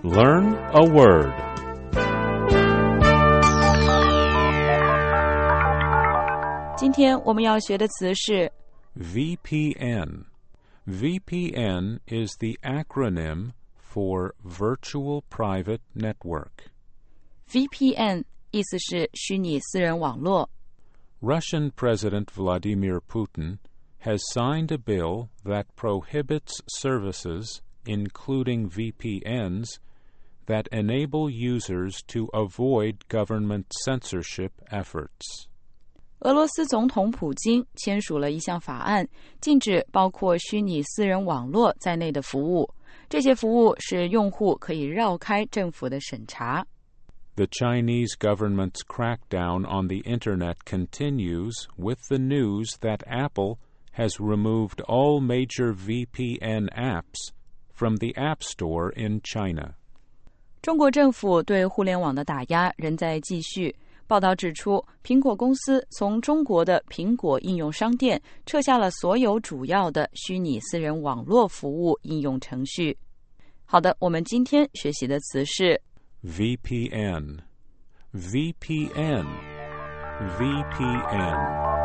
Learn a word. .今天我们要学的词是 VPN. VPN is the acronym for Virtual Private Network. VPN 意思是虚拟私人网络。 Russian President Vladimir Putin has signed a bill that prohibits services, including VPNs, that enable users to avoid government censorship efforts. 俄罗斯总统普京签署了一项法案，禁止包括虚拟私人网络在内的服务。这些服务使用户可以绕开政府的审查。 The Chinese government's crackdown on the Internet continues with the news that Apple has removed all major VPN apps from the App Store in China. 中国政府对互联网的打压仍在继续。报道指出，苹果公司从中国的苹果应用商店撤下了所有主要的虚拟私人网络服务应用程序。好的，我们今天学习的词是 VPN. VPN. VPN.